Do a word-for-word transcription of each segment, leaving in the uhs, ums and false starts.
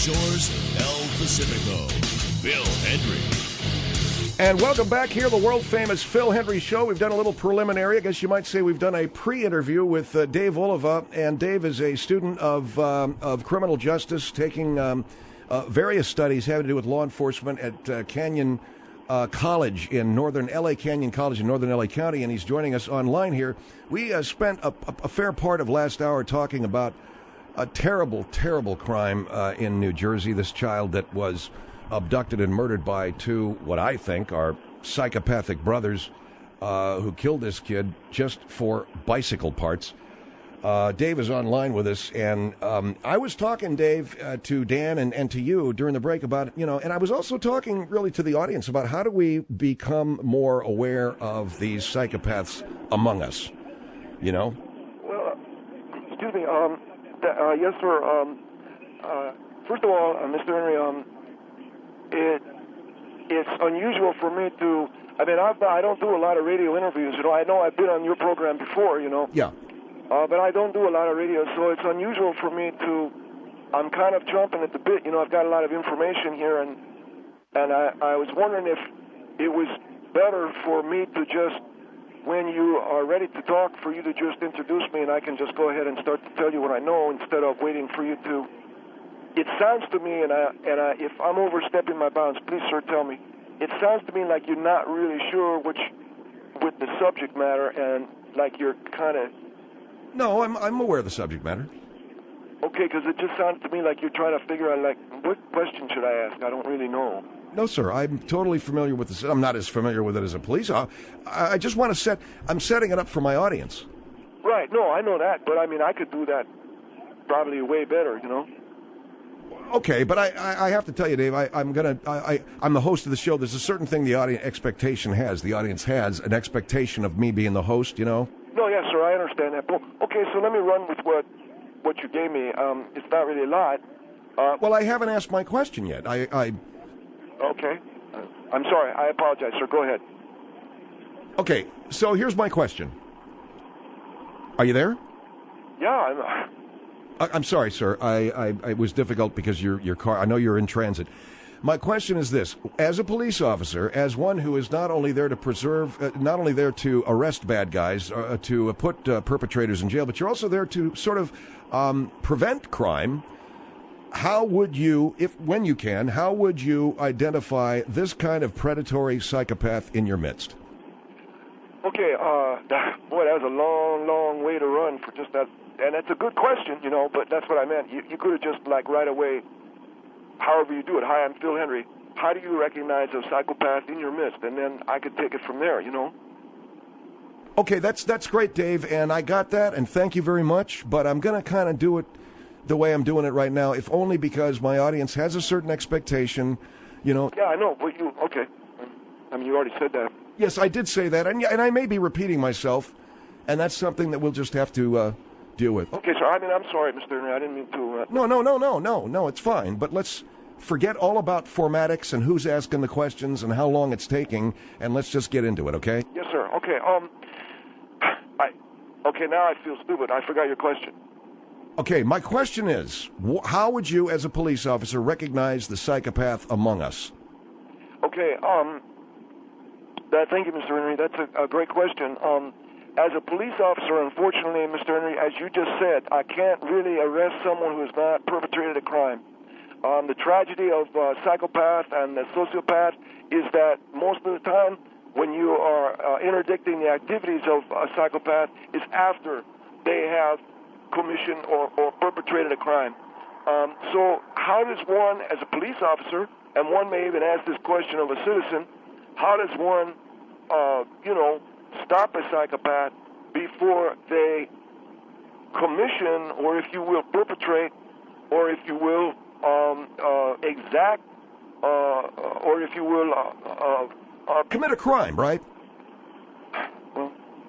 shores of El Pacifico, Phil Hendrie. And welcome back here, the world-famous Phil Hendrie Show. We've done a little preliminary. I guess you might say we've done a pre-interview with uh, Dave Oliva. And Dave is a student of um, of criminal justice, taking um, uh, various studies having to do with law enforcement at uh, Canyon uh, College in northern L A, Canyon College in northern L A County. And he's joining us online here. We uh, spent a, a fair part of last hour talking about a terrible, terrible crime uh, in New Jersey. This child that was abducted and murdered by two, what I think are psychopathic brothers uh, who killed this kid just for bicycle parts. Uh, Dave is online with us, and um, I was talking, Dave, uh, to Dan and, and to you during the break about, you know, and I was also talking really to the audience about how do we become more aware of these psychopaths among us, you know? Well, excuse me, um, th- uh, yes, sir. Um, uh, first of all, uh, Mister Henry, um, It it's unusual for me to. I mean, I've, I don't do a lot of radio interviews. You know, I know I've been on your program before. You know. Yeah. Uh, but I don't do a lot of radio, so it's unusual for me to. I'm kind of jumping at the bit. You know, I've got a lot of information here, and and I, I was wondering if it was better for me to just, when you are ready to talk, for you to just introduce me, and I can just go ahead and start to tell you what I know instead of waiting for you to. It sounds to me, and I, and I, if I'm overstepping my bounds, please, sir, tell me. It sounds to me like you're not really sure which, with the subject matter, and like you're kind of. No, I'm I'm aware of the subject matter. Okay, because it just sounds to me like you're trying to figure out, like, what question should I ask? I don't really know. No, sir. I'm totally familiar with this. I'm not as familiar with it as a police. I, I just want to set. I'm setting it up for my audience. Right. No, I know that, but I mean, I could do that probably way better. You know. Okay, but I, I, I have to tell you, Dave, I, I'm gonna I, I I'm the host of the show. There's a certain thing the audience expectation has. The audience has an expectation of me being the host, you know. No, yes, sir, I understand that. Well, okay, so let me run with what what you gave me. Um, it's not really a lot. Uh, well, I haven't asked my question yet. I. I okay, uh, I'm sorry. I apologize, sir. Go ahead. Okay, so here's my question. Are you there? Yeah, I'm. I'm sorry, sir. I, I, it was difficult because your your car. I know you're in transit. My question is this: as a police officer, as one who is not only there to preserve, uh, not only there to arrest bad guys, uh, to uh, put uh, perpetrators in jail, but you're also there to sort of um, prevent crime. How would you, if when you can, how would you identify this kind of predatory psychopath in your midst? Okay, uh, that, boy, that was a long, long way to run for just that. And that's a good question, you know, but that's what I meant. You, you could have just, like, right away, however you do it, hi, I'm Phil Hendrie. How do you recognize a psychopath in your midst? And then I could take it from there, you know? Okay, that's that's great, Dave, and I got that, and thank you very much, but I'm going to kind of do it the way I'm doing it right now, if only because my audience has a certain expectation, you know. Yeah, I know, but you, okay. I mean, you already said that. Yes, I did say that, and, and I may be repeating myself, and that's something that we'll just have to uh, deal with. Okay, sir, I mean, I'm sorry, Mister Hendrie, I didn't mean to... Uh... No, no, no, no, no, no, it's fine, but let's forget all about formatics and who's asking the questions and how long it's taking, and let's just get into it, okay? Yes, sir. Okay, um... I... Okay, now I feel stupid. I forgot your question. Okay, my question is, wh- how would you, as a police officer, recognize the psychopath among us? Okay, um... That, thank you, Mister Hendrie. That's a, a great question. Um... As a police officer, unfortunately, Mister Hendrie, as you just said, I can't really arrest someone who has not perpetrated a crime. Um, the tragedy of uh, psychopath and the sociopath is that most of the time when you are uh, interdicting the activities of a psychopath is after they have commissioned or, or perpetrated a crime. Um, so how does one, as a police officer, and one may even ask this question of a citizen, how does one, uh, you know, stop a psychopath before they commission, or if you will, perpetrate, or if you will, um, uh, exact, uh, or if you will, uh, uh, uh, commit a crime, right? Well,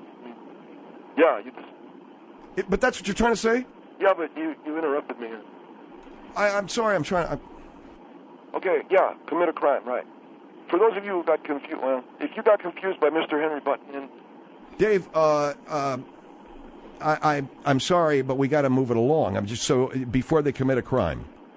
yeah. You just, it, but that's what you're trying to say? Yeah, but you, you interrupted me. I, I'm sorry, I'm trying... I'm... Okay, yeah, commit a crime, right. For those of you who got confused, well, if you got confused by Mister Hendrie Button, Dave, uh, uh, I, I, I'm sorry, but we got to move it along. I'm just so before they commit a crime.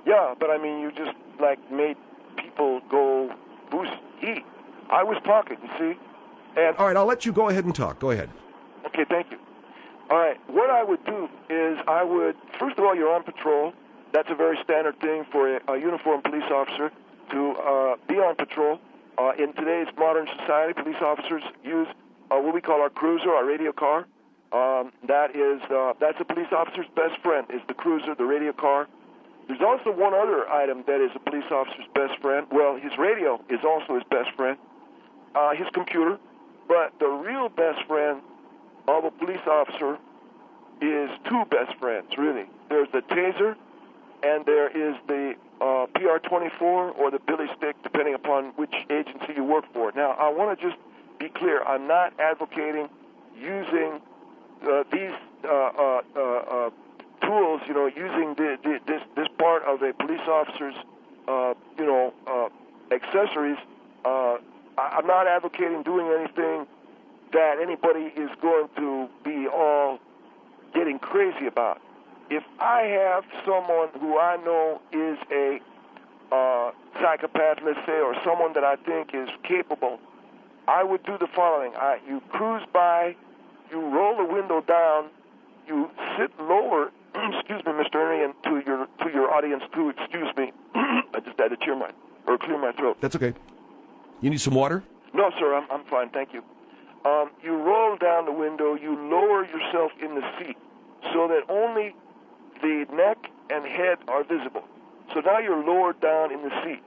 Yeah, but I mean, you just, like, made people go, who's he? I was talking, you see? And All right, I'll let you go ahead and talk. Go ahead. Okay, thank you. All right, what I would do is I would, first of all, you're on patrol. That's a very standard thing for a, a uniformed police officer to uh, be on patrol. Uh, in today's modern society, police officers use uh, what we call our cruiser, our radio car. Um, that is, uh, that's a police officer's best friend, is the cruiser, the radio car. There's also one other item that is a police officer's best friend. Well, his radio is also his best friend, uh, his computer. But the real best friend of a police officer is two best friends, really. There's the taser, and there is the uh, P R twenty-four or the Billy Stick, depending upon which agency you work for. Now, I want to just be clear. I'm not advocating using uh, these uh, uh, uh, uh, tools, you know, using the, the, this this part of a police officer's, uh, you know, uh, accessories. Uh, I, I'm not advocating doing anything that anybody is going to be all getting crazy about. If I have someone who I know is a uh, psychopath, let's say, or someone that I think is capable, I would do the following. I, you cruise by, you roll the window down, you sit lower, excuse me, Mister Ernie, and to your to your audience too, excuse me. I just had to clear my, or clear my throat. That's okay. You need some water? No, sir, I'm, I'm fine, thank you. Um, you roll down the window, you lower yourself in the seat so that only the neck and head are visible. So now you're lowered down in the seat.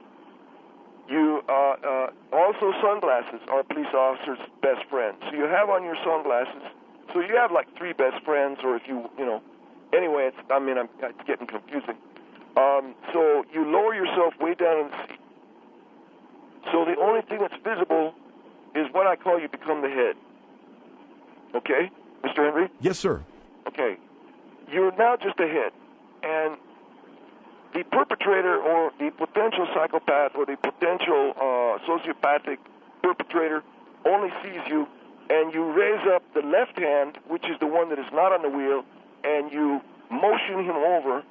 You uh, uh, also, sunglasses are a police officer's best friend. So you have on your sunglasses. So you have like three best friends, or if you, you know, anyway, it's, I mean, I'm, it's getting confusing. Um, so you lower yourself way down in the seat. So the only thing that's visible is what I call you become the head. Okay, Mister Henry? Yes, sir. Okay. You're now just a head. And the perpetrator or the potential psychopath or the potential uh, sociopathic perpetrator only sees you, and you raise up the left hand, which is the one that is not on the wheel, and you motion him over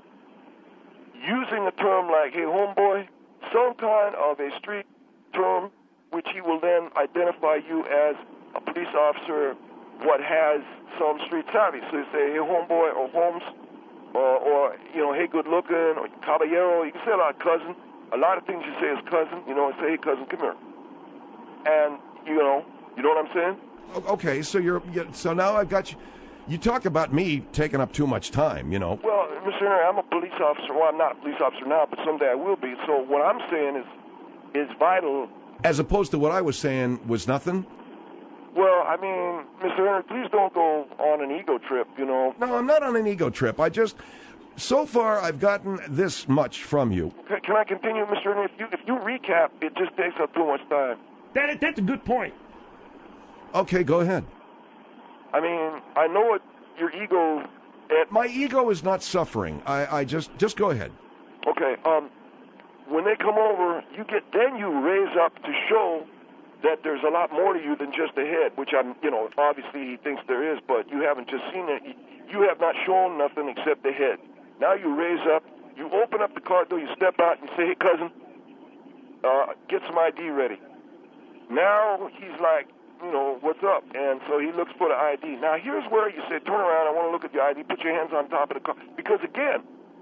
using a term like, hey, homeboy, some kind of a street term, which he will then identify you as a police officer what has some street savvy. So you say, hey, homeboy, or Holmes, or, or you know, hey, good looking, or caballero. You can say a lot of cousin. A lot of things you say is cousin. You know, and say, hey, cousin, come here. And, you know, you know what I'm saying? Okay, so you're so now I've got you. You talk about me taking up too much time, you know. Well, Mister Henry, I'm a police officer. Well, I'm not a police officer now, but someday I will be. So what I'm saying is, is vital. As opposed to what I was saying was nothing? Well, I mean, Mister Henry, please don't go on an ego trip, you know. No, I'm not on an ego trip. I just, so far, I've gotten this much from you. Can, can I continue, Mister Henry? If you, if you recap, it just takes up too much time. That, that's a good point. Okay, go ahead. I mean, I know what your ego... At, My ego is not suffering. I, I just, just go ahead. Okay, um, when they come over, you get, then you raise up to show that there's a lot more to you than just a head, which I'm, you know, obviously he thinks there is, but you haven't just seen it. You have not shown nothing except the head. Now you raise up, you open up the car door, you step out and say, hey, cousin, uh, get some I D ready. Now he's like, you know, what's up? And so he looks for the I D. Now here's where you say, turn around, I want to look at your I D, put your hands on top of the car. Because again,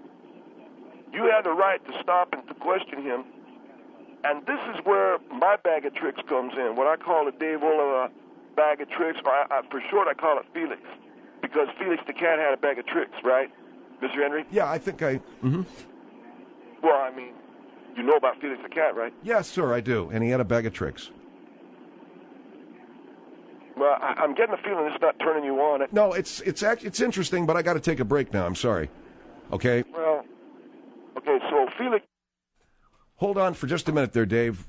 you have the right to stop and to question him. And this is where my bag of tricks comes in, what I call the Dave Oliver bag of tricks, or I, I, for short I call it Felix, because Felix the cat had a bag of tricks, right, Mister Henry? Yeah, I think I... Mm-hmm. Well, I mean, you know about Felix the cat, right? Yes, sir, I do, and he had a bag of tricks. Well, I, I'm getting the feeling it's not turning you on. No, it's it's act, it's interesting, but I got to take a break now, I'm sorry. Okay? Well, okay, so Felix... Hold on for just a minute there, Dave.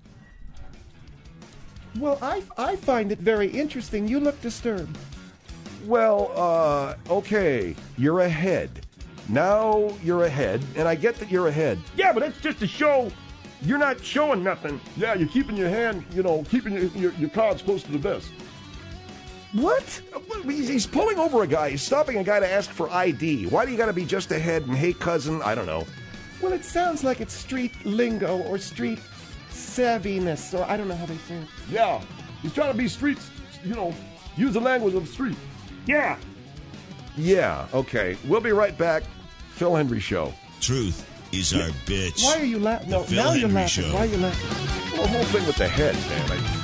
Well, I, I find it very interesting. You look disturbed. Well, uh, okay, you're ahead. Now you're ahead, and I get that you're ahead. Yeah, but that's just to show you're not showing nothing. Yeah, you're keeping your hand, you know, keeping your, your, your cards close to the vest. What? He's he's pulling over a guy. He's stopping a guy to ask for I D. Why do you got to be just ahead and, hey, cousin, I don't know. Well, it sounds like it's street lingo or street savviness, or I don't know how they say it. Yeah, he's trying to be street, you know, use the language of the street. Yeah. Yeah, okay. We'll be right back. Phil Hendrie Show. Truth is our bitch. Why are you laughing? No, Phil now you're Hendrie laughing. Show. Why are you laughing? Well, the whole thing with the head, man. I,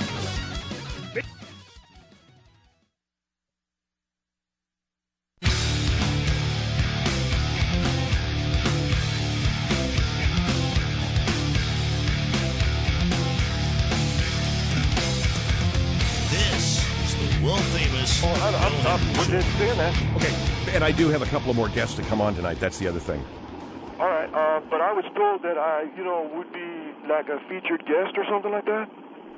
This is the world famous. Oh, I, I'm, Phil I'm, Hendrie we're Show. just saying that. okay, and I do have a couple of more guests to come on tonight. That's the other thing. All right, uh, but I was told that I, you know, would be like a featured guest or something like that.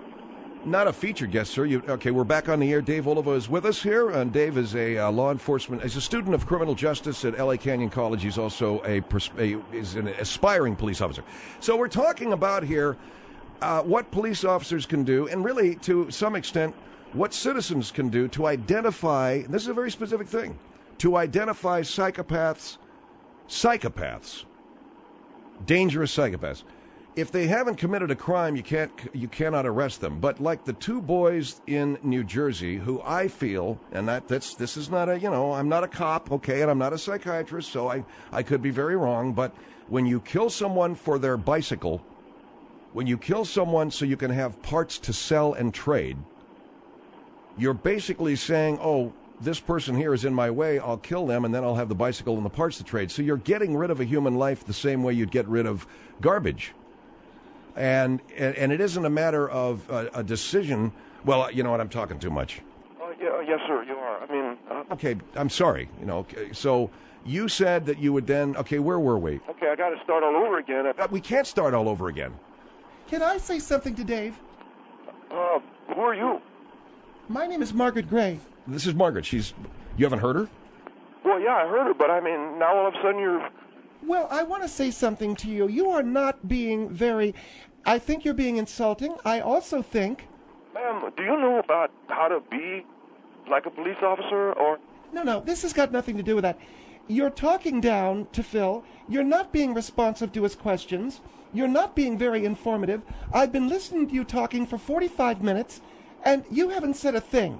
Not a featured guest, sir. You, okay, we're back on the air. Dave Oliva is with us here, and Dave is a uh, law enforcement. He's a student of criminal justice at L A Canyon College. He's also a, pers- a is an aspiring police officer. So we're talking about here uh, what police officers can do, and really, to some extent, what citizens can do to identify. And this is a very specific thing: to identify psychopaths, psychopaths, dangerous psychopaths. If they haven't committed a crime, you can't you cannot arrest them. But like the two boys in New Jersey, who I feel, and that that's this is not a you know I'm not a cop, okay, and I'm not a psychiatrist, so I I could be very wrong. But when you kill someone for their bicycle, when you kill someone so you can have parts to sell and trade, you're basically saying, oh, this person here is in my way, I'll kill them, and then I'll have the bicycle and the parts to trade. So you're getting rid of a human life the same way you'd get rid of garbage. And and, and it isn't a matter of a, a decision. Well, you know what? I'm talking too much. Oh, yeah, yes, sir, you are. I mean, uh, Okay, I'm sorry. You know, okay, so you said that you would then. Okay, where were we? okay, I got to start all over again. Uh, We can't start all over again. Can I say something to Dave? Uh, who are you? My name is Margaret Gray. This is Margaret. She's. You haven't heard her? Well, yeah, I heard her, but I mean, now all of a sudden you're. Well, I want to say something to you. You are not being very... I think you're being insulting. I also think... Ma'am, do you know about how to be like a police officer or... No, no, this has got nothing to do with that. You're talking down to Phil. You're not being responsive to his questions. You're not being very informative. I've been listening to you talking for forty-five minutes, and you haven't said a thing.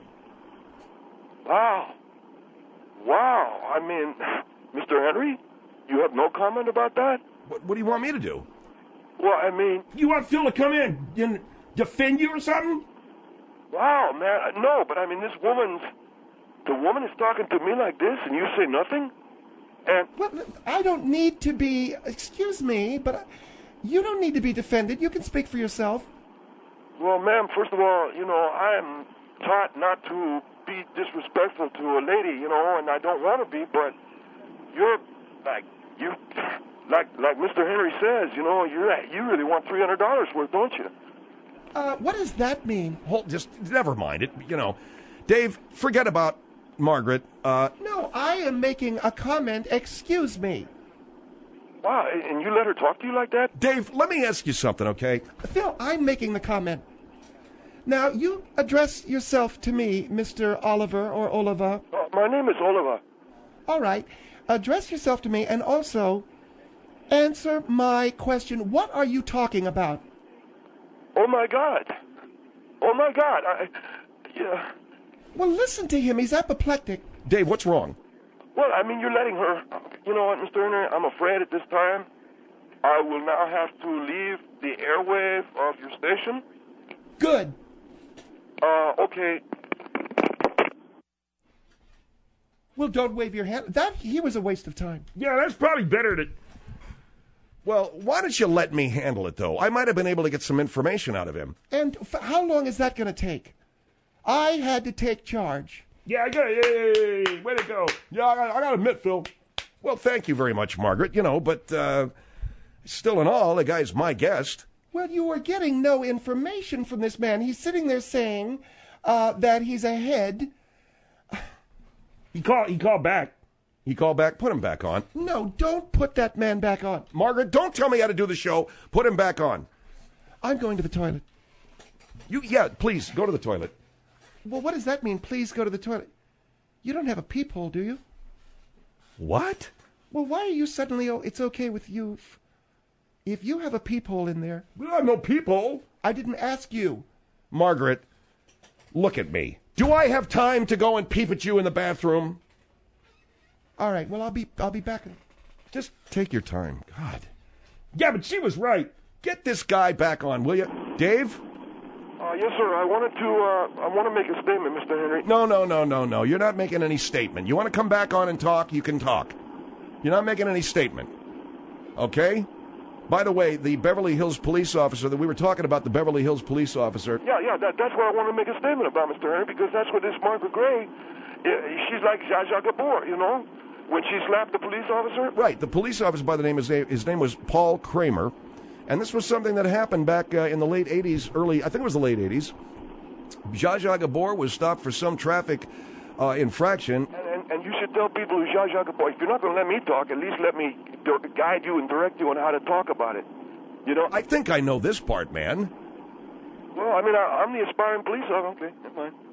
Wow. Wow. I mean, Mister Henry, you have no comment about that? What, what do you want me to do? Well, I mean, You want Phil to come in and defend you or something? wow, man. No, but I mean, this woman's... The woman is talking to me like this, and you say nothing? And... Well, I don't need to be... Excuse me, but I- you don't need to be defended. You can speak for yourself. Well, ma'am, first of all, you know, I'm taught not to be disrespectful to a lady, you know, and I don't want to be, but you're like, you, like, like Mister Henry says, you know, you you really want three hundred dollars worth, don't you? Uh, what does that mean? Hold, just never mind it. You know, Dave, forget about Margaret. Uh, No, I am making a comment. Excuse me. Wow, and you let her talk to you like that? Dave, let me ask you something, okay? Phil, I'm making the comment. Now, you address yourself to me, Mister Oliver or Oliva. Uh, my name is Oliver. All right. Address yourself to me and also answer my question. What are you talking about? Oh, my God. Oh, my God. I, yeah. Well, listen to him. He's apoplectic. Dave, what's wrong? Well, I mean, you're letting her... You know what, Mister Henry? I'm afraid at this time I will now have to leave the airwave of your station. Good. Uh, okay. Well, don't wave your hand. That he was a waste of time. Yeah, that's probably better to... Well, why don't you let me handle it, though? I might have been able to get some information out of him. And f- how long is that going to take? I had to take charge. Yeah, I got it. Hey, way to go. Yeah, I, I gotta admit, Phil. Well, thank you very much, Margaret. You know, but uh, still in all, the guy's my guest. Well, you are getting no information from this man. He's sitting there saying uh, that he's ahead. He called, he called back. He called back. Put him back on. No, don't put that man back on. Margaret, don't tell me how to do the show. Put him back on. I'm going to the toilet. You, yeah, please go to the toilet. Well, what does that mean? Please go to the toilet. You don't have a peephole, do you? What? Well, why are you suddenly, oh, it's okay with you? f- If you have a peephole in there, We don't have no people. I didn't ask you. Margaret, look at me. Do I have time to go and peep at you in the bathroom? All right, well, I'll be I'll be back. Just take your time. God. Yeah, but she was right. Get this guy back on, will you? Dave? Uh, yes, sir. I wanted to. Uh, I want to make a statement, Mister Henry. No, no, no, no, no. You're not making any statement. You want to come back on and talk? You can talk. You're not making any statement. Okay? By the way, the Beverly Hills police officer that we were talking about, the Beverly Hills police officer. Yeah, yeah. That, that's what I want to make a statement about, Mister Henry, because that's what this Margaret Gray. Uh, she's like Zsa Zsa Gabor, you know, when she slapped the police officer. Right. The police officer by the name, his name, his name was Paul Kramer. And this was something that happened back uh, in the late eighties, early, I think it was the late eighties. Zsa Zsa Gabor was stopped for some traffic uh, infraction. And, and, and you should tell people who Zsa Zsa Gabor, if you're not going to let me talk, at least let me guide you and direct you on how to talk about it. You know? I think I know this part, man. Well, I mean, I, I'm the aspiring police officer. Okay, never mind.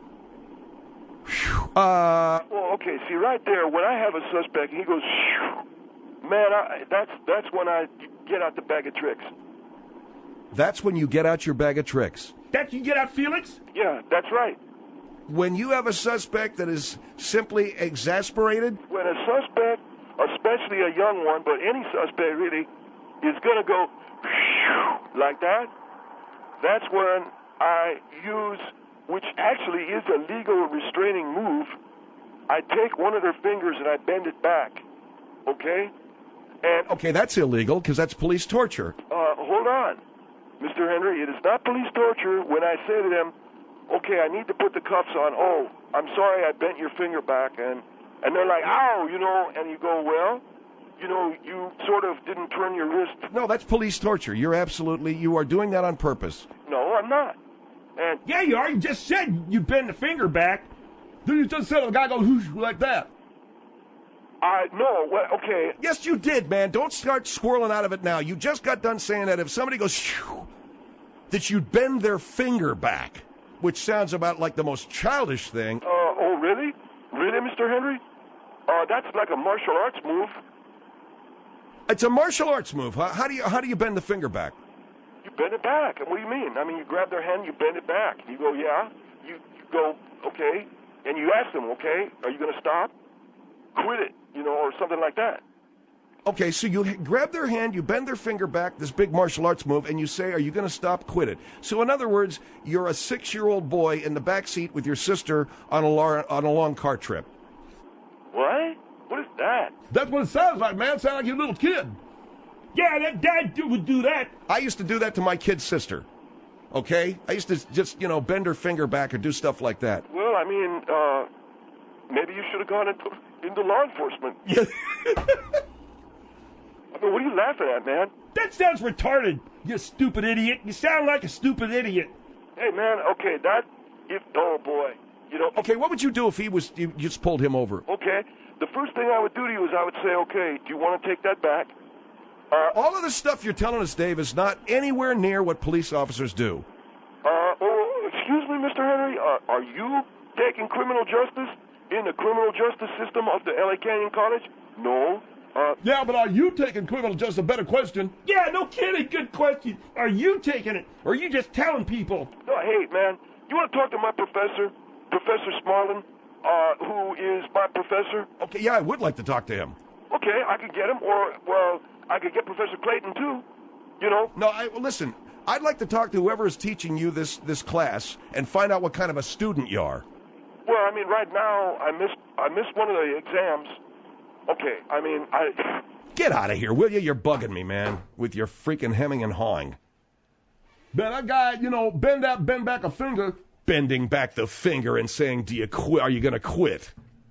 Uh, Well, okay, see, right there, when I have a suspect, he goes, shoo, man, I, that's, that's when I get out the bag of tricks. that's when you get out your bag of tricks. That you get out, Felix? Yeah, that's right. When you have a suspect that is simply exasperated, When a suspect, especially a young one, but any suspect really, is going to go shoo, like that, that's when I use, which actually is a legal restraining move, I take one of their fingers and I bend it back, okay? And, okay, that's illegal because that's police torture. uh, hold on, Mister Henry, it is not police torture when I say to them, okay, I need to put the cuffs on. Oh, I'm sorry I bent your finger back. And, and they're like, ow, you know, and you go, well, you know, you sort of didn't turn your wrist. No, that's police torture. You're absolutely, you are doing that on purpose. No, I'm not. And Yeah, you are. You just said you bend the finger back. Then you just said a guy goes whoosh like that. I, no, well, okay, Yes, you did, man. Don't start swirling out of it now. You just got done saying that if somebody goes, shoo, that you'd bend their finger back, which sounds about like the most childish thing. uh, oh, really? Really, Mister Henry? Uh, that's like a martial arts move. It's a martial arts move. Huh? How do you how do you bend the finger back? You bend it back. And what do you mean? I mean, you grab their hand, you bend it back. You go, yeah. You, you go, okay. And you ask them, okay, are you going to stop? Quit it, you know, or something like that. Okay, so you h- grab their hand, you bend their finger back, this big martial arts move, and you say, are you going to stop? Quit it. So in other words, you're a six-year-old boy in the back seat with your sister on a, lar- on a long car trip. What? What is that? That's what it sounds like, man. Sound like your little kid. Yeah, that dad do- would do that. I used to do that to my kid's sister. Okay? I used to just, you know, bend her finger back or do stuff like that. Well, I mean, uh, maybe you should have gone into, into law enforcement. I mean, what are you laughing at, man? That sounds retarded, you stupid idiot. You sound like a stupid idiot. Hey, man, okay, that, if, oh, boy. You know, Okay, what would you do if he was, you just pulled him over? okay, the first thing I would do to you is I would say, okay, do you want to take that back? Uh, All of the stuff you're telling us, Dave, is not anywhere near what police officers do. uh, oh, excuse me, Mister Henry, uh, are you taking criminal justice in the criminal justice system of the L A Canyon College? No. Uh, Yeah, but are you taking criminal justice? A better question. Yeah, no kidding. Good question. Are you taking it, or are you just telling people? no, hey, man, you want to talk to my professor, Professor Smarlin, uh, who is my professor? Okay, yeah, I would like to talk to him. Okay, I could get him, or, well, I could get Professor Clayton, too. You know? No, I, well, listen, I'd like to talk to whoever is teaching you this, this class and find out what kind of a student you are. Well, I mean, right now, I missed, I missed one of the exams. Okay, I mean, I... Get out of here, will you? You're bugging me, man, with your freaking hemming and hawing. Man, that guy, you know, bend that, bend back a finger. Bending back the finger and saying, do you quit? Are you going to quit?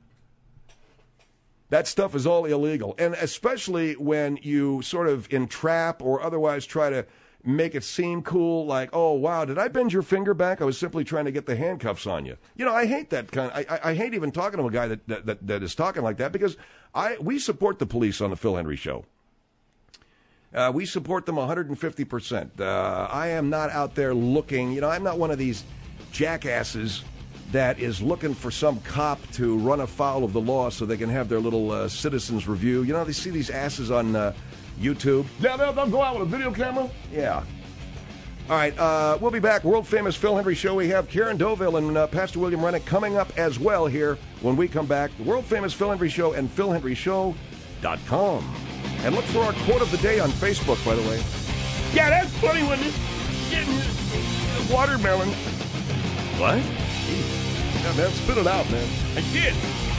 That stuff is all illegal. And especially when you sort of entrap or otherwise try to make it seem cool, like, oh, wow, did I bend your finger back? I was simply trying to get the handcuffs on you. You know, I hate that kind of, I, I, I hate even talking to a guy that, that, that, that is talking like that because I we support the police on the Phil Henry Show. Uh, we support them one hundred fifty percent. Uh, I am not out there looking, you know, I'm not one of these jackasses that is looking for some cop to run afoul of the law so they can have their little uh, citizens review. You know, they see these asses on uh, YouTube. They'll, they'll, they'll go out with a video camera? Yeah. All right, uh, we'll be back. World famous Phil Hendry Show. We have Karen Doville and uh, Pastor William Rennick coming up as well here when we come back. The world famous Phil Hendry Show and phil hendry show dot com. And look for our quote of the day on Facebook, by the way. Yeah, that's funny when it's getting the watermelon. What? Yeah, man, spit it out, man. I did.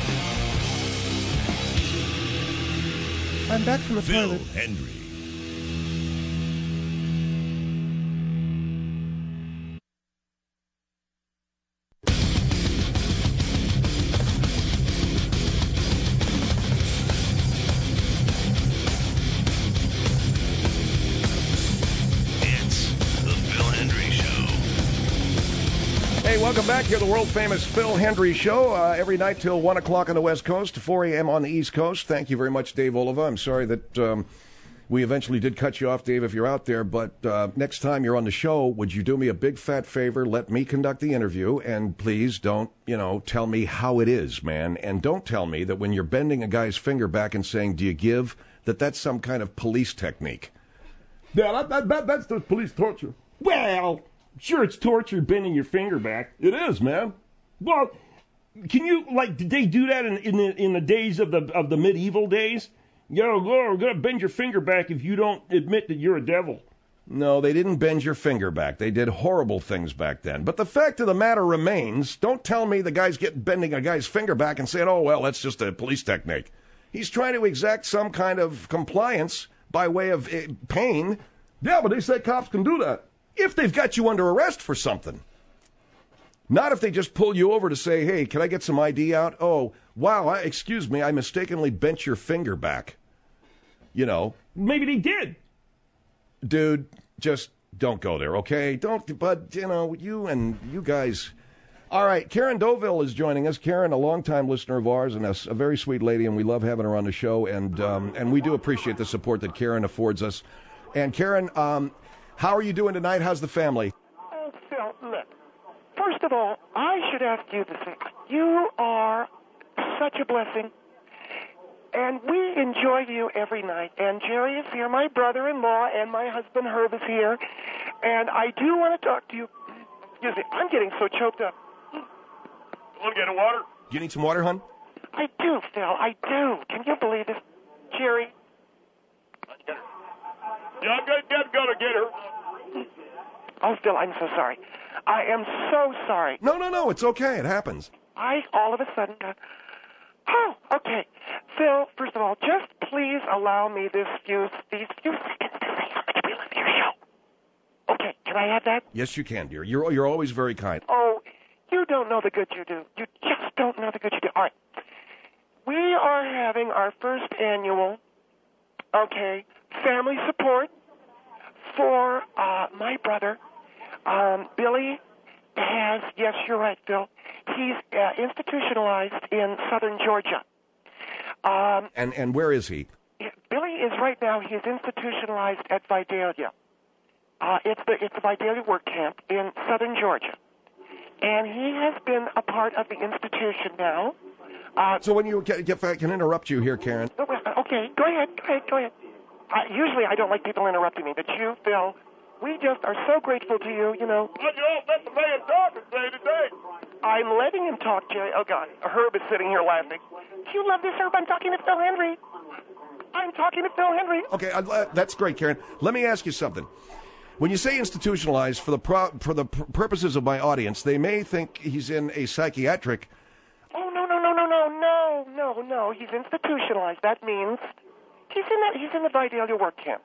I'm back from the Phil toilet. Hendry. Hey, welcome back here to the world-famous Phil Hendry Show. Uh, every night till one o'clock on the West Coast, four a.m. on the East Coast. Thank you very much, Dave Oliva. I'm sorry that um, we eventually did cut you off, Dave, if you're out there. But uh, next time you're on the show, would you do me a big fat favor? Let me conduct the interview, and please don't, you know, tell me how it is, man. And don't tell me that when you're bending a guy's finger back and saying, do you give, that that's some kind of police technique. Yeah, that, that, that, that's the police torture. Well... Sure, it's torture bending your finger back. It is, man. Well, can you, like, did they do that in in the, in the days of the of the medieval days? You know, we're going to bend your finger back if you don't admit that you're a devil. No, they didn't bend your finger back. They did horrible things back then. But the fact of the matter remains, don't tell me the guy's getting bending a guy's finger back and saying, oh, well, that's just a police technique. He's trying to exact some kind of compliance by way of uh, pain. Yeah, but they say cops can do that. If they've got you under arrest for something. Not if they just pull you over to say, hey, can I get some I D out? Oh, wow, I, excuse me, I mistakenly bent your finger back. You know. Maybe they did. Dude, just don't go there, okay? Don't, but, you know, you and you guys. All right, Karen Doville is joining us. Karen, a longtime listener of ours and a, a very sweet lady, and we love having her on the show, and um, and we do appreciate the support that Karen affords us. And Karen, um... how are you doing tonight? How's the family? Oh, Phil, look. First of all, I should ask you the same. You are such a blessing, and we enjoy you every night. And Jerry is here, my brother-in-law, and my husband Herb is here. And I do want to talk to you. Excuse me, I'm getting so choked up. Want to get a water? Do you need some water, hon? I do, Phil, I do. Can you believe it? Jerry? Yeah, I'm going to get her. Oh, Phil, I'm so sorry. I am so sorry. No, no, no, it's okay. It happens. I all of a sudden got... Oh, okay. Phil, first of all, just please allow me this few, these few seconds to say how much we love your show. Okay, can I have that? Yes, you can, dear. You're, you're always very kind. Oh, you don't know the good you do. You just don't know the good you do. All right. We are having our first annual, okay, family support for uh, my brother. Um, Billy has, yes, you're right, Phil. He's uh, institutionalized in southern Georgia. Um, And and where is he? Billy is right now, he's institutionalized at Vidalia. Uh, it's the it's the Vidalia work camp in southern Georgia. And he has been a part of the institution now. Uh, So when you get, get I can interrupt you here, Karen. okay, go ahead, go ahead, go ahead. Uh, usually I don't like people interrupting me, but you, Phil, we just are so grateful to you, you know. Well, you don't let the man talk and say today. I'm letting him talk, Jerry. Oh, God. Herb is sitting here laughing. Do you love this, Herb? I'm talking to Phil Hendry. I'm talking to Phil Hendry. Okay, uh, that's great, Karen. Let me ask you something. When you say institutionalized, for the pro- for the pr- purposes of my audience, they may think he's in a psychiatric. Oh, no, no, no, no, no, no, no, no. He's institutionalized. That means he's in the, he's in the Vidalia work camp.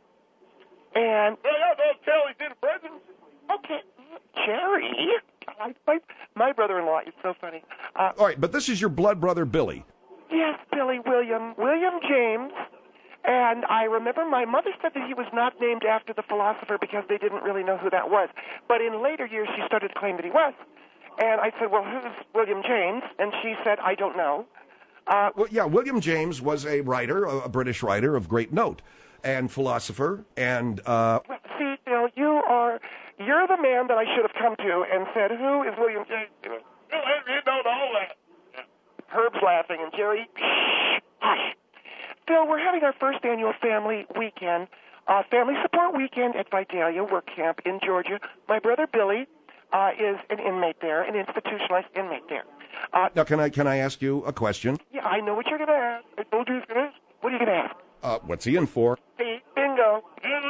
And... Well, yeah, don't tell he's in prison. Okay, Jerry... I, my, my brother-in-law is so funny. Uh, All right, but this is your blood brother, Billy. Yes, Billy William, William James. And I remember my mother said that he was not named after the philosopher because they didn't really know who that was. But in later years, she started to claim that he was. And I said, well, who's William James? And she said, I don't know. Uh, Well, yeah, William James was a writer, a, a British writer of great note, and philosopher, and... Uh, well, see, Bill, you are... You're the man that I should have come to and said, who is William James? Phil Hendry knows all that. Herb's laughing, and Jerry, shh, hush. Phil, we're having our first annual family weekend, uh, family support weekend at Vidalia Work Camp in Georgia. My brother Billy uh, is an inmate there, an institutionalized inmate there. Uh, Now, can I can I ask you a question? yeah, I know what you're going to ask. I told you it's going to ask. What are you going to ask? Uh, what's he in for? See, bingo.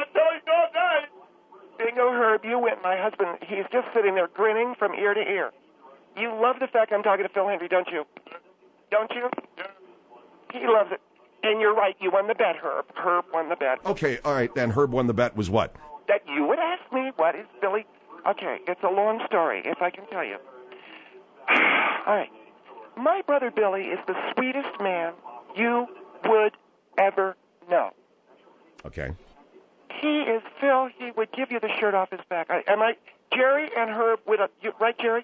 Bingo, Herb, you win. My husband, he's just sitting there grinning from ear to ear. You love the fact I'm talking to Phil Hendrie, don't you? Don't you? He loves it. And you're right, you won the bet, Herb. Herb won the bet. Okay, all right, and Herb won the bet was what? That you would ask me, what is Billy? Okay, it's a long story, if I can tell you. All right. My brother Billy is the sweetest man you would ever know. Okay. He is, Phil, he would give you the shirt off his back. I, am I, Jerry and Herb, with a, you, right, Jerry?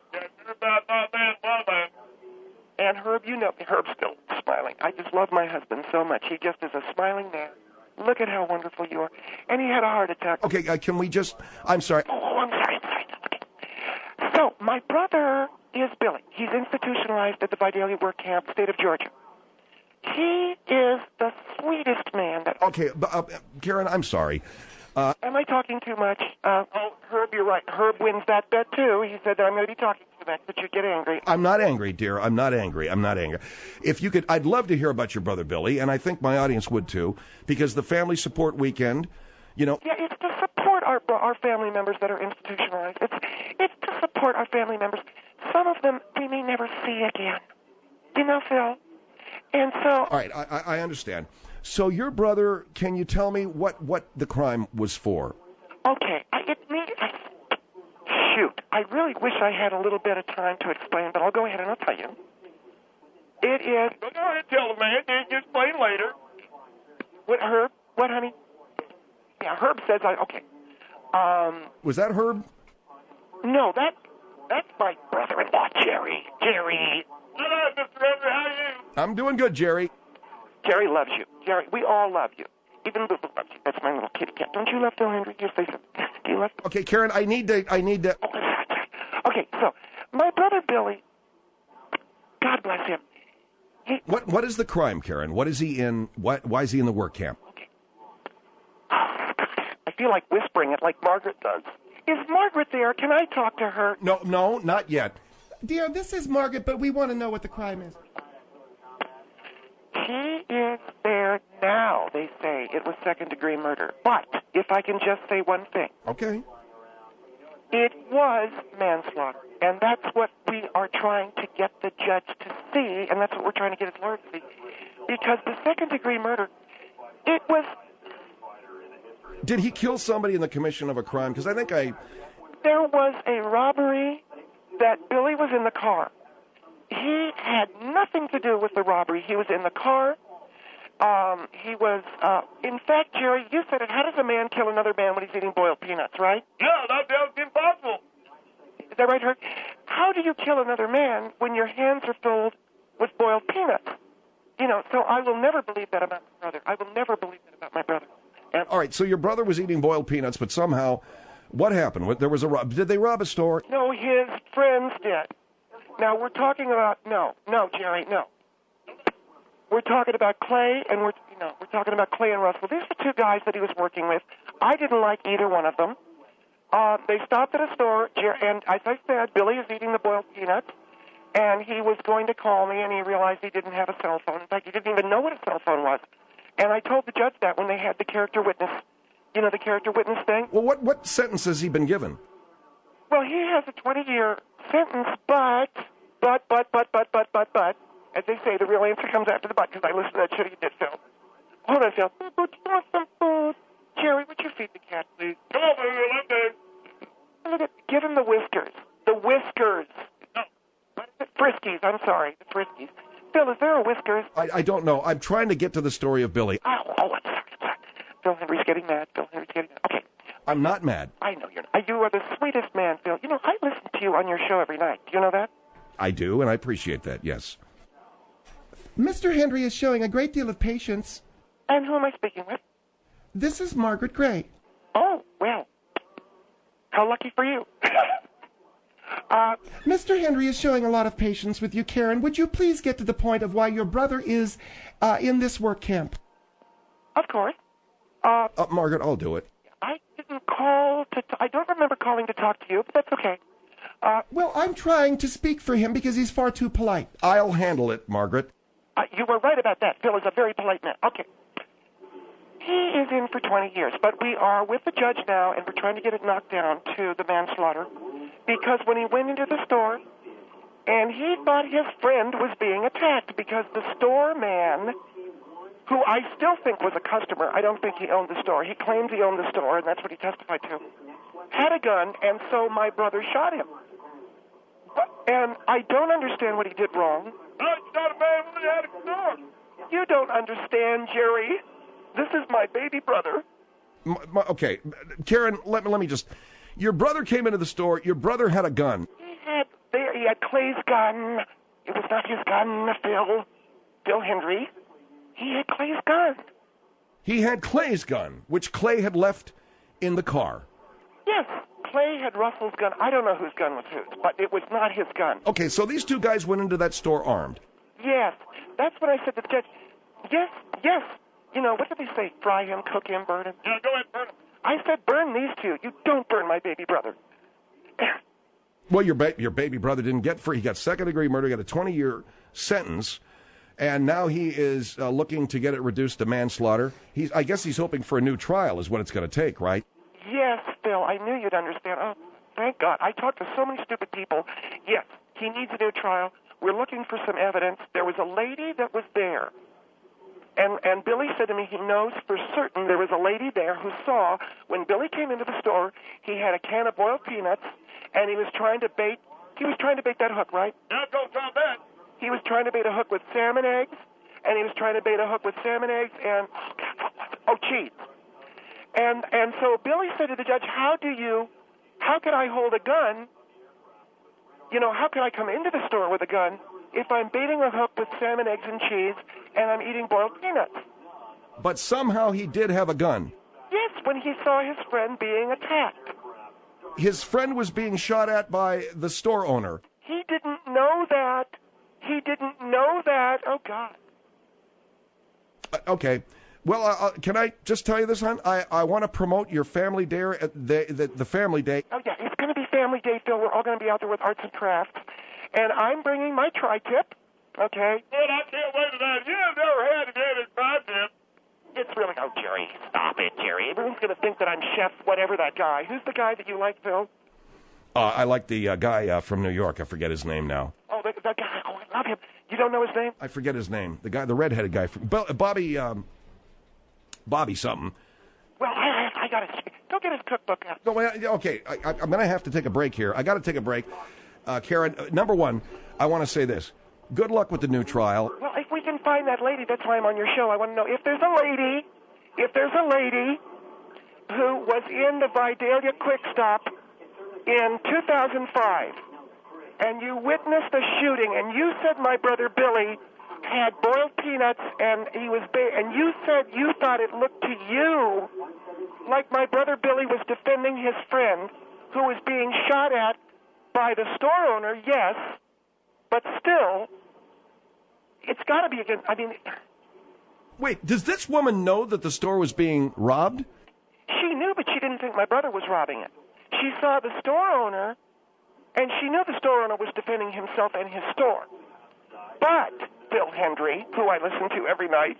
And Herb, you know, Herb's still smiling. I just love my husband so much. He just is a smiling man. Look at how wonderful you are. And he had a heart attack. Okay, uh, can we just, I'm sorry. Oh, I'm sorry, I'm sorry. Okay. So, my brother is Billy. He's institutionalized at the Vidalia Work Camp, state of Georgia. He is the sweetest man that... Okay, uh, Karen, I'm sorry. Uh, Am I talking too much? Uh, oh, Herb, you're right. Herb wins that bet, too. He said that I'm going to be talking too much, but you get angry. I'm not angry, dear. I'm not angry. I'm not angry. If you could, I'd love to hear about your brother Billy, and I think my audience would, too, because the Family Support Weekend, you know... Yeah, it's to support our our family members that are institutionalized. It's, it's to support our family members. Some of them we may never see again. You know, Phil? And so... All right, I, I understand. So your brother, can you tell me what, what the crime was for? Okay, I, it me. I, shoot, I really wish I had a little bit of time to explain, but I'll go ahead and I'll tell you. It is... Go ahead and tell the man. You explain later. What, Herb? What, honey? Yeah, Herb says I... Okay. Um... Was that Herb? No, that that's my brother-in-law, Jerry. Jerry. Hello, Mister Edgar. How are you? I'm doing good, Jerry. Jerry loves you. Jerry, we all love you. Even Boo Boo loves you. That's my little kitty cat. Don't you love Phil Hendrie? You say so. Do you love him? Okay, Karen, I need to, I need to... Oh, okay, so, my brother Billy, God bless him. He, What, what is the crime, Karen? What is he in, what, why is he in the work camp? okay. Oh, God, I feel like whispering it like Margaret does. Is Margaret there? Can I talk to her? No, no, not yet. Dear, this is Margaret, but we want to know what the crime is. He is there now, they say. It was second-degree murder. But, if I can just say one thing. Okay. It was manslaughter, and that's what we are trying to get the judge to see, and that's what we're trying to get his lawyer to see. Because the second-degree murder, it was... Did he kill somebody in the commission of a crime? Because I think I... There was a robbery that Billy was in the car. He had nothing to do with the robbery. He was in the car. Um, he was, uh, in fact, Jerry, you said it. How does a man kill another man when he's eating boiled peanuts, right? Yeah, that, that's impossible. Is that right, Herb? How do you kill another man when your hands are filled with boiled peanuts? You know, so I will never believe that about my brother. I will never believe that about my brother. And All right, so your brother was eating boiled peanuts, but somehow, what happened? What- There was a rob. Did they rob a store? no, his friends did. Now, we're talking about, no, no, Jerry, no. We're talking about Clay, and we're, you know, we're talking about Clay and Russell. These are two guys that he was working with. I didn't like either one of them. Uh, they stopped at a store, Jer- and as I said, Billy is eating the boiled peanuts, and he was going to call me, and he realized he didn't have a cell phone. In fact, he didn't even know what a cell phone was. And I told the judge that when they had the character witness, you know, the character witness thing. Well, what, what sentence has he been given? Well, he has a twenty-year sentence, but, but, but, but, but, but, but, but, as they say, the real answer comes after the but, because I listened to that shit you did, Phil. Hold on, Phil. Do you want some food? Jerry, would you feed the cat, please? Come on, baby, let me. Look at, give him the whiskers. The whiskers. No. What is it? Friskies, I'm sorry, the Friskies. Phil, is there a whiskers? I, I don't know. I'm trying to get to the story of Billy. Oh, oh, I'm sorry, I'm sorry. Phil Hendrie's getting mad. Phil Hendrie's getting mad. Okay. I'm not mad. I know you're not. You are the sweetest man, Phil. You know, I listen to you on your show every night. Do you know that? I do, and I appreciate that, yes. Mister Hendrie is showing a great deal of patience. And who am I speaking with? This is Margaret Gray. Oh, well. How lucky for you. uh, Mister Hendrie is showing a lot of patience with you, Karen. Would you please get to the point of why your brother is uh, in this work camp? Of course. Uh, Uh, Margaret, I'll do it. I didn't call to. T- I don't remember calling to talk to you, but that's okay. Uh, Well, I'm trying to speak for him because he's far too polite. I'll handle it, Margaret. uh, you were right about that. Phil is a very polite man. Okay. He is in for twenty years, but we are with the judge now, and we're trying to get it knocked down to the manslaughter because when he went into the store, and he thought his friend was being attacked because the store man, who I still think was a customer, I don't think he owned the store. He claimed he owned the store, and that's what he testified to, had a gun, and so my brother shot him. But, and I don't understand what he did wrong. I shot a man when he had a store. You don't understand, Jerry. This is my baby brother. M- m- okay, Karen, let me, let me just... Your brother came into the store. Your brother had a gun. He had there. He had Clay's gun. It was not his gun, Phil. Bill Henry. He had Clay's gun. He had Clay's gun, which Clay had left in the car. Yes, Clay had Russell's gun. I don't know whose gun was whose, but it was not his gun. Okay, so these two guys went into that store armed. Yes, that's what I said to the judge. Yes, yes. You know, what did they say? Fry him, cook him, burn him? Yeah, go ahead, burn him. I said burn these two. You don't burn my baby brother. Well, your ba- your baby brother didn't get free. He got second-degree murder, got a twenty-year sentence, and now he is uh, looking to get it reduced to manslaughter. He's, I guess he's hoping for a new trial is what it's going to take, right? Yes, Phil, I knew you'd understand. Oh, thank God. I talked to so many stupid people. Yes, he needs a new trial. We're looking for some evidence. There was a lady that was there. And and Billy said to me he knows for certain there was a lady there who saw when Billy came into the store, he had a can of boiled peanuts, and he was trying to bait, he was trying to bait that hook, right? Now don't try that. He was trying to bait a hook with salmon eggs, and he was trying to bait a hook with salmon eggs and, oh, cheese. And and so Billy said to the judge, how do you, how could I hold a gun, you know, how could I come into the store with a gun if I'm baiting a hook with salmon, eggs, and cheese, and I'm eating boiled peanuts? But somehow he did have a gun. Yes, when he saw his friend being attacked. His friend was being shot at by the store owner. He didn't know that. He didn't know that. Oh, God. Uh, okay. Well, uh, uh, can I just tell you this, hon? I, I want to promote your family day, at the, the, the family day. Oh, yeah, it's going to be Family Day, Phil. We're all going to be out there with arts and crafts. And I'm bringing my tri-tip, okay? Well, I can't wait to that. You've never had to get a tri-tip. It's really, oh, Jerry, stop it, Jerry. Everyone's going to think that I'm Chef whatever that guy. Who's the guy that you like, Phil? Uh, I like the uh, guy uh, from New York. I forget his name now. Oh, that, that guy. Oh, I love him. You don't know his name? I forget his name. The guy, the redheaded guy from Bo- Bobby, um, Bobby something. Well, I, I, I got to go get his cookbook out. No, wait, okay, I, I, I'm going to have to take a break here. I got to take a break. Uh, Karen, uh, number one, I want to say this. Good luck with the new trial. Well, if we can find that lady, that's why I'm on your show. I want to know if there's a lady, if there's a lady who was in the Vidalia Quick Stop in two thousand five, and you witnessed a shooting, and you said my brother Billy had boiled peanuts, and he was ba- and you said you thought it looked to you like my brother Billy was defending his friend who was being shot at by the store owner, yes, but still, it's got to be against, I mean... Wait, does this woman know that the store was being robbed? She knew, but she didn't think my brother was robbing it. She saw the store owner, and she knew the store owner was defending himself and his store. But Bill Hendry, who I listen to every night...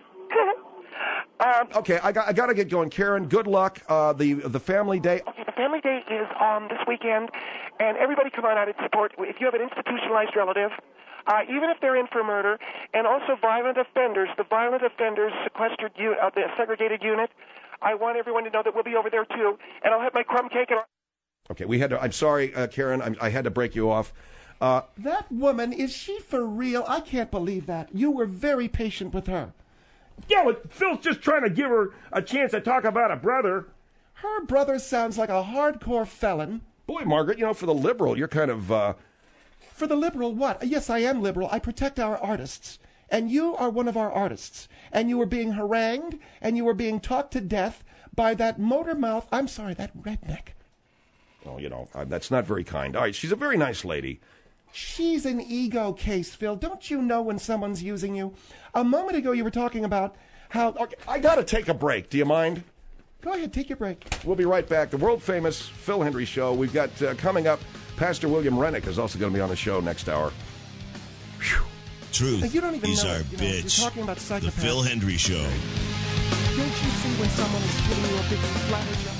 um, okay, I got I got to get going. Karen, good luck. Uh, the the family day. Okay, the family day is um, this weekend, and everybody come on out and support. If you have an institutionalized relative, uh, even if they're in for murder, and also violent offenders, the violent offenders sequestered unit, uh, the segregated unit, I want everyone to know that we'll be over there too, and I'll have my crumb cake. And okay, we had to. I'm sorry, uh, Karen. I'm, I had to break you off. Uh, that woman, is she for real? I can't believe that. You were very patient with her. Yeah, but Phil's just trying to give her a chance to talk about a brother. Her brother sounds like a hardcore felon. Boy, Margaret, you know, for the liberal, you're kind of, uh... For the liberal what? Yes, I am liberal. I protect our artists. And you are one of our artists. And you were being harangued, and you were being talked to death by that motor mouth, I'm sorry, that redneck. Oh, you know, uh, that's not very kind. All right, she's a very nice lady. She's an ego case, Phil. Don't you know when someone's using you? A moment ago you were talking about how... Okay, I got to take a break. Do you mind? Go ahead, take your break. We'll be right back. The world-famous Phil Hendrie Show. We've got uh, coming up, Pastor William Rennick is also going to be on the show next hour. Whew. Truth You don't even is know, our you know, you're bitch. talking about The psychopaths. Phil Hendrie Show. Don't you see when someone is giving you a big flatter job?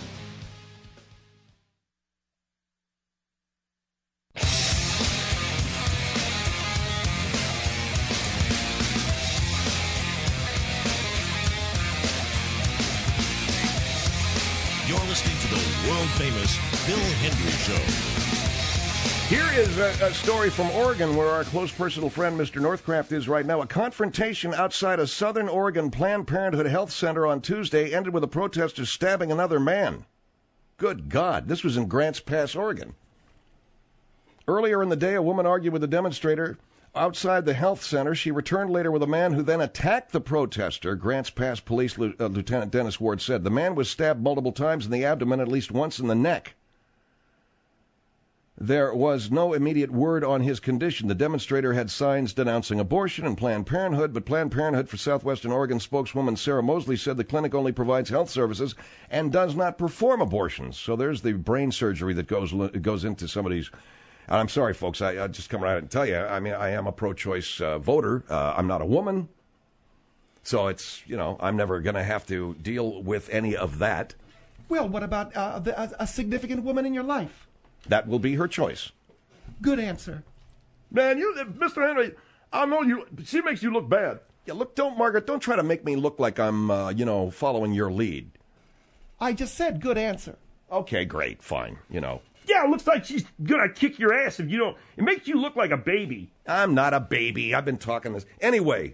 You're listening to the world-famous Phil Hendrie Show. Here is a, a story from Oregon where our close personal friend Mister Northcraft is right now. A confrontation outside a Southern Oregon Planned Parenthood health center on Tuesday ended with a protester stabbing another man. Good God, this was in Grants Pass, Oregon. Earlier in the day, a woman argued with a demonstrator outside the health center. She returned later with a man who then attacked the protester. Grants Pass Police uh, Lieutenant Dennis Ward said the man was stabbed multiple times in the abdomen, at least once in the neck. There was no immediate word on his condition. The demonstrator had signs denouncing abortion and Planned Parenthood, but Planned Parenthood for Southwestern Oregon spokeswoman Sarah Mosley said the clinic only provides health services and does not perform abortions. So there's the brain surgery that goes goes into somebody's... And I'm sorry, folks, I, I'll just come right out and tell you, I mean, I am a pro-choice uh, voter. Uh, I'm not a woman. So it's, you know, I'm never going to have to deal with any of that. Well, what about uh, the, a, a significant woman in your life? That will be her choice. Good answer. Man, you, Mister Henry, I know you. She makes you look bad. Yeah, look, don't, Margaret, don't try to make me look like I'm, uh, you know, following your lead. I just said good answer. Okay, great, fine, you know. Yeah, it looks like she's gonna kick your ass if you don't. It makes you look like a baby. I'm not a baby. I've been talking this. Anyway.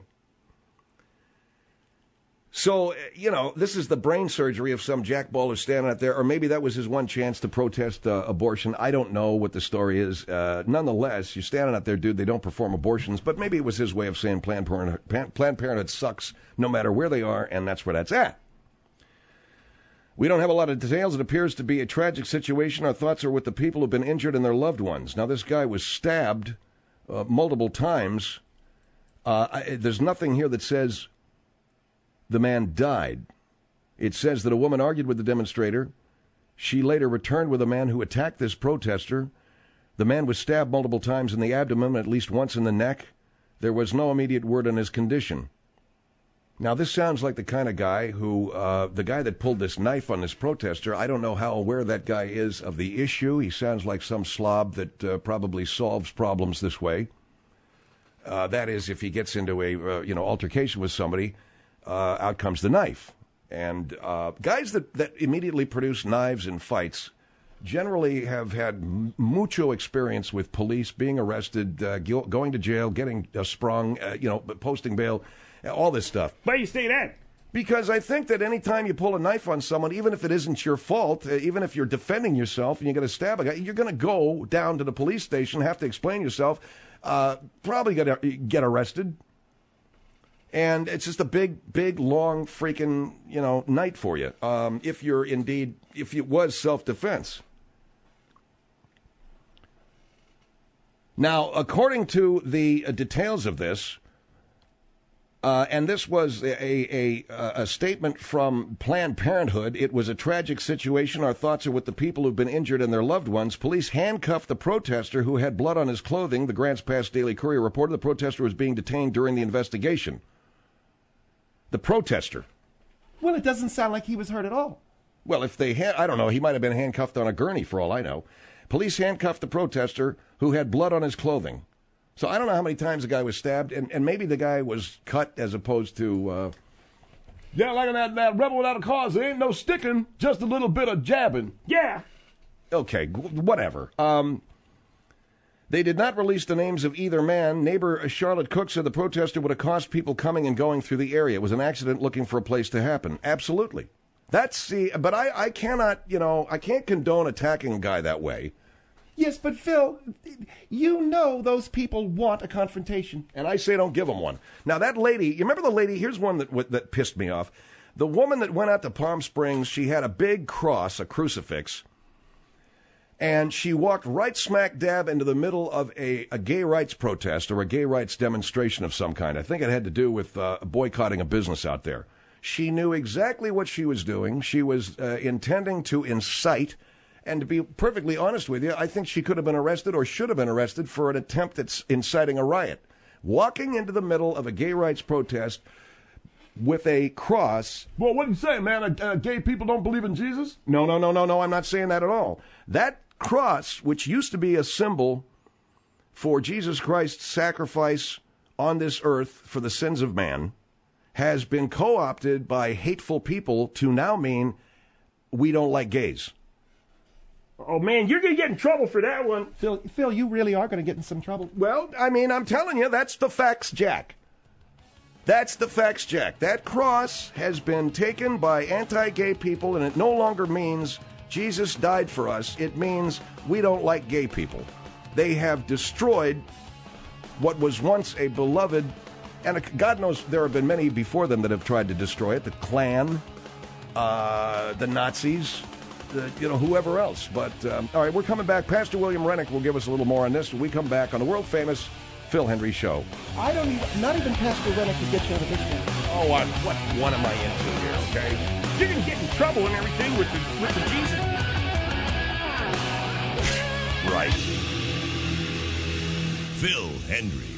So, you know, this is the brain surgery of some jackball who's standing out there, or maybe that was his one chance to protest uh, abortion. I don't know what the story is. Uh, nonetheless, you're standing out there, dude, they don't perform abortions, but maybe it was his way of saying Planned Parenthood, Planned Parenthood sucks no matter where they are, and that's where that's at. We don't have a lot of details. It appears to be a tragic situation. Our thoughts are with the people who've been injured and their loved ones. Now, this guy was stabbed uh, multiple times. Uh, I, there's nothing here that says the man died. It says that a woman argued with the demonstrator. She later returned with a man who attacked this protester. The man was stabbed multiple times in the abdomen, at least once in the neck. There was no immediate word on his condition. Now, this sounds like the kind of guy who, uh, the guy that pulled this knife on this protester, I don't know how aware that guy is of the issue. He sounds like some slob that uh, probably solves problems this way. Uh, that is, if he gets into a, uh, you know, altercation with somebody, uh, out comes the knife. And uh, guys that, that immediately produce knives in fights generally have had mucho experience with police, being arrested, uh, going to jail, getting uh, sprung, uh, you know, posting bail, all this stuff. Why do you say that? Because I think that any time you pull a knife on someone, even if it isn't your fault, uh, even if you're defending yourself and you're going to stab a guy, you're going to go down to the police station, have to explain yourself, uh, probably get, get arrested. And it's just a big, big, long freaking, you know, night for you. Um, if you're indeed, if it was self-defense. Now, according to the uh, details of this, uh, and this was a, a, a statement from Planned Parenthood, it was a tragic situation. Our thoughts are with the people who've been injured and their loved ones. Police handcuffed the protester who had blood on his clothing. The Grants Pass Daily Courier reported the protester was being detained during the investigation. The protester. Well, it doesn't sound like he was hurt at all. Well, if they had, I don't know, he might have been handcuffed on a gurney for all I know. Police handcuffed the protester who had blood on his clothing. So I don't know how many times the guy was stabbed, and, and maybe the guy was cut as opposed to... Uh... Yeah, like in that, that Rebel Without a Cause, there ain't no sticking, just a little bit of jabbing. Yeah. Okay, whatever. Um... They did not release the names of either man. Neighbor Charlotte Cook said the protester would accost people coming and going through the area. It was an accident looking for a place to happen. Absolutely. That's the, but I, I cannot, you know, I can't condone attacking a guy that way. Yes, but Phil, you know those people want a confrontation. And I say don't give them one. Now, that lady, you remember the lady, here's one that that pissed me off. The woman that went out to Palm Springs, she had a big cross, a crucifix, And she walked right smack dab into the middle of a, a gay rights protest or a gay rights demonstration of some kind. I think it had to do with uh, boycotting a business out there. She knew exactly what she was doing. She was uh, intending to incite. And to be perfectly honest with you, I think she could have been arrested or should have been arrested for an attempt at inciting a riot. Walking into the middle of a gay rights protest with a cross. Well, what are you saying, man? Uh, uh, gay people don't believe in Jesus? No, no, no, no, no. I'm not saying that at all. That cross, which used to be a symbol for Jesus Christ's sacrifice on this earth for the sins of man, has been co-opted by hateful people to now mean we don't like gays. Oh, man, you're going to get in trouble for that one. Phil, Phil, you really are going to get in some trouble. Well, I mean, I'm telling you, that's the facts, Jack. That's the facts, Jack. That cross has been taken by anti-gay people, and it no longer means Jesus died for us. It means we don't like gay people. They have destroyed what was once a beloved, and God knows there have been many before them that have tried to destroy it, the Klan, uh, the Nazis, the, you know, whoever else. But, um, all right, we're coming back. Pastor William Rennick will give us a little more on this when we come back on the world-famous Phil Hendrie Show. I don't even, not even Pastor Rennick could get you out of this one. Oh, I'm, what one am I into here, okay? You're going to get in trouble and everything with the, with the Jesus. Right. Phil Hendrie.